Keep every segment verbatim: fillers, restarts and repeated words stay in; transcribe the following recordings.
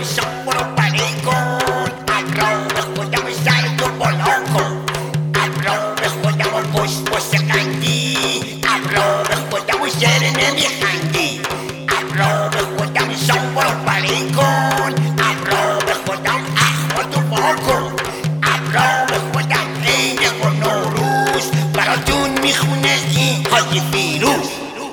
شام برو بری کن، ابرار خودم سر تو بالا کن، ابرار خودم پشت پشت قندی، ابرار خودم شعر نمیخندی، ابرار خودم شام برو بری کن، ابرار خودم اخواتو با کن، ابرار خودم عید و نوروز براتون میخونه این حاجی فیروز.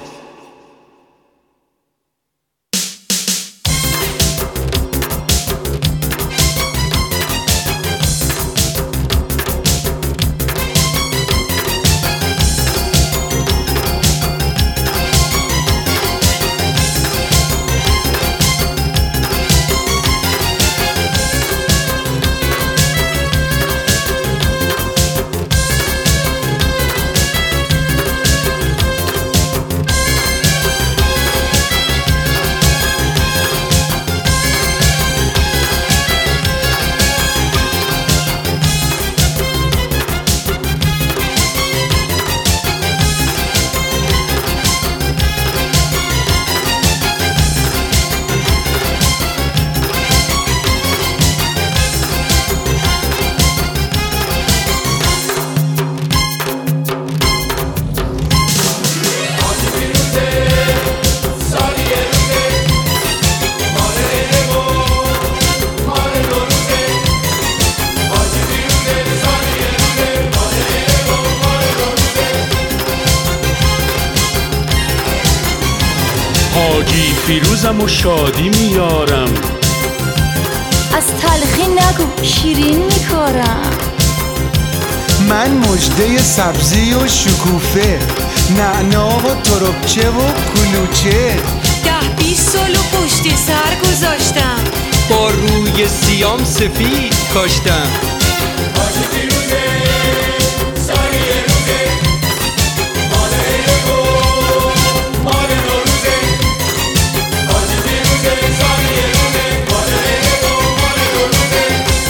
حاجی فیروزم و شادی میارم، از تلخی نگو شیرین میکارم. من مژده سبزی و شکوفه، نعنا و تربچه و کلوچه، ده بیست سال و پشت سر گذاشتم، با روی سیام سفید کاشتم. حاجی فیروزه سالی روزه، مال عید و مال نوروزه، حاجی فیروزه سالی روزه، مال عید و مال نوروزه.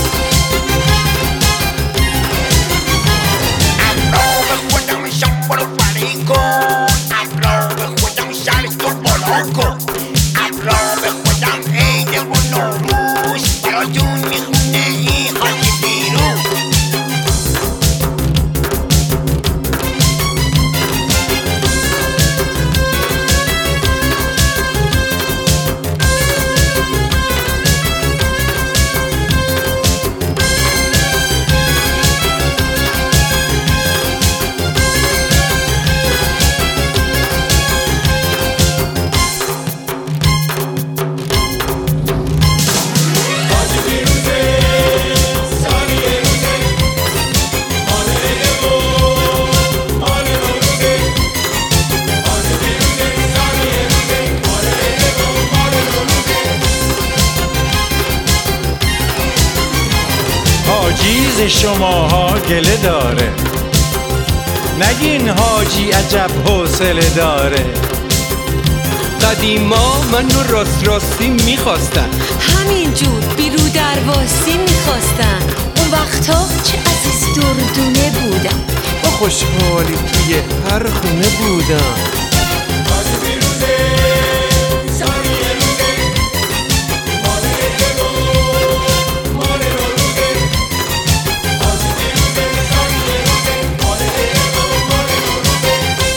ابرار خودم شام برو بری کن، ابرار خودم سر تو بالا کن، ابرار خودم عید و نوروز براتون میخونه این حاجی فیروز. حاجی فیروزه سالی روزه، مال عید و مال نوروزه، حاجی فیروزه سالی روزه، مال عید و مال نوروزه. حاجی ز شماها گله داره، نگین حاجی عجب حوصله داره. قدیما منو راست راستی میخواستن، همینجور بیرو درواسی میخواستن. اون وقتا چه عزیز دردونه بودم، با خوشحالی توی هر خونه بودم. حاجی فیروزه سالی روزه، مال عید و مال نوروزه، حاجی فیروزه سالی روزه، مال عید و مال نوروزه.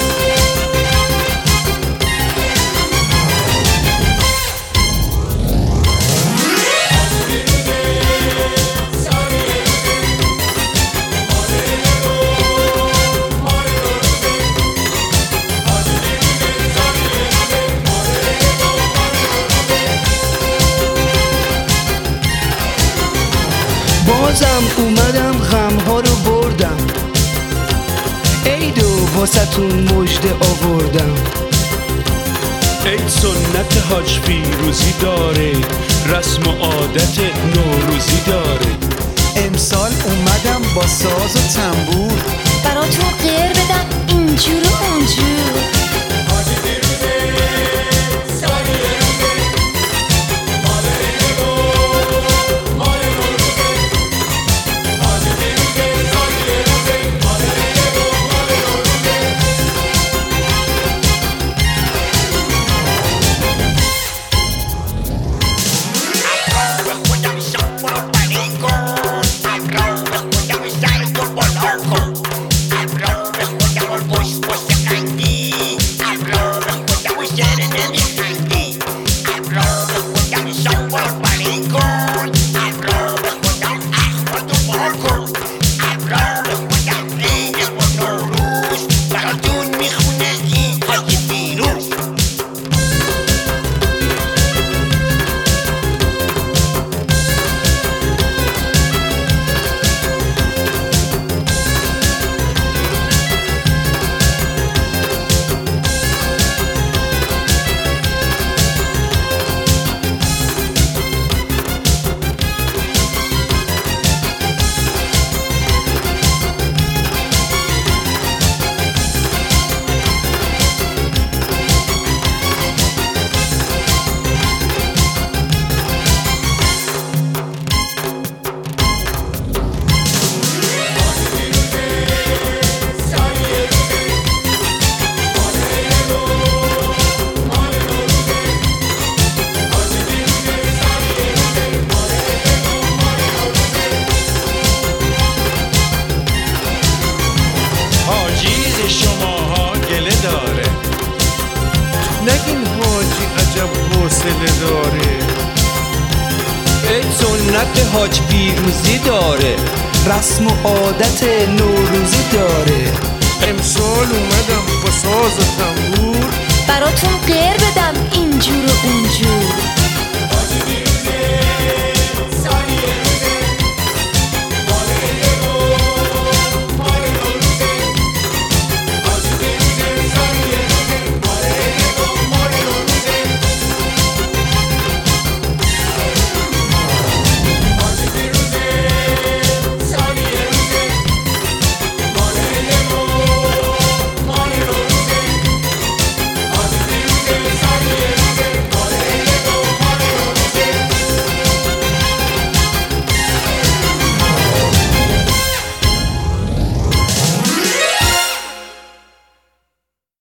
بازم اومدم غمها رو بردم، عید و واسه‌تون مژده آوردم. عید سنت حاج فیروزی داره، رسم و عادت نوروزی داره. امسال اومدم با ساز و تنبور، براتون غیر بدم اینجور و اونجور. حاجی فیروزه سالی روزه، مال عید و مال نوروزه، حاجی فیروزه سالی روزه، مال عید و مال نوروزه. ابرار حوصله داره. عید سنت حاج پیروزی داره، رسم و عادت نوروزی داره. امسال اومدم با ساز و تنبور براتون غیر بدم این